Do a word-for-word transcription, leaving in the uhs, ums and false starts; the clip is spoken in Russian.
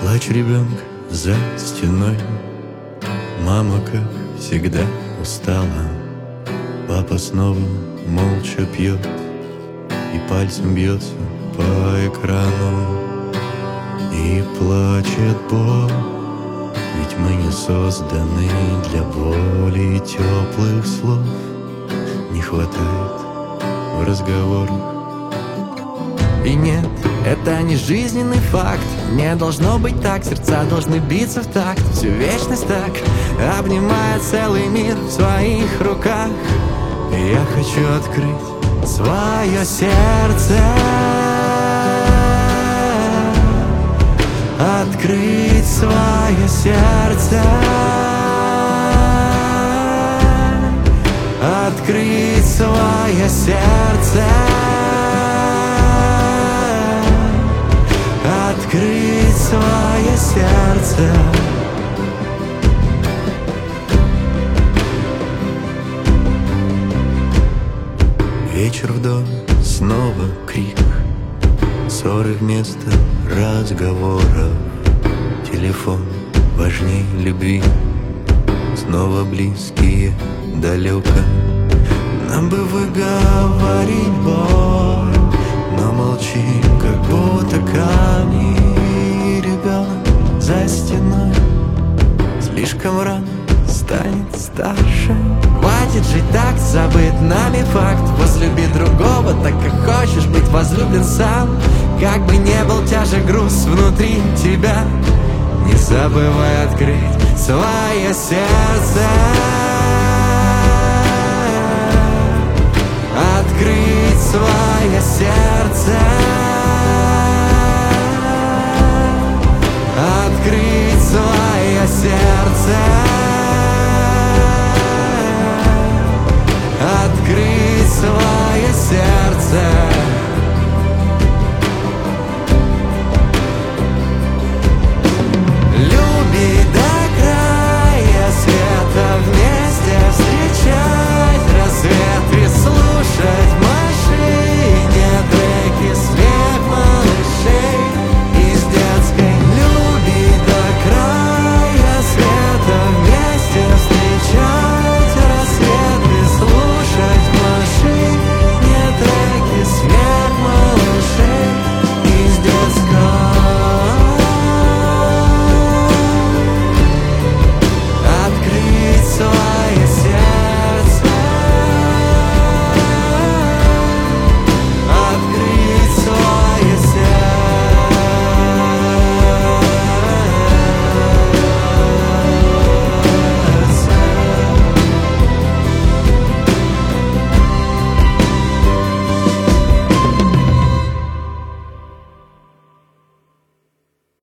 Плач ребенка за стеной. Мама, как всегда, устала. Папа снова молча пьет и пальцем бьется по экрану. И плачет боль, ведь мы не созданы для боли и теплых слов. Не хватает в разговорах. И нет, это не жизненный факт. Не должно быть так, сердца должны биться в такт. Всю вечность так обнимает целый мир в своих руках. И я хочу открыть свое сердце, открыть свое сердце, открыть свое сердце, открыть свое сердце. Вечер в доме, снова крик, ссоры вместо разговоров. Телефон важней любви, снова близкие далеко. Нам бы выговорить боль, но молчим, как будто камни. И ребенок за стеной слишком рано станет старше. Хватит жить так, забыт нами факт. Возлюби другого так, как хочешь быть возлюблен сам. Как бы не был тяжек груз внутри тебя, не забывай открыть свое сердце, открыть свое сердце, открыть свое сердце, открыть свое сердце.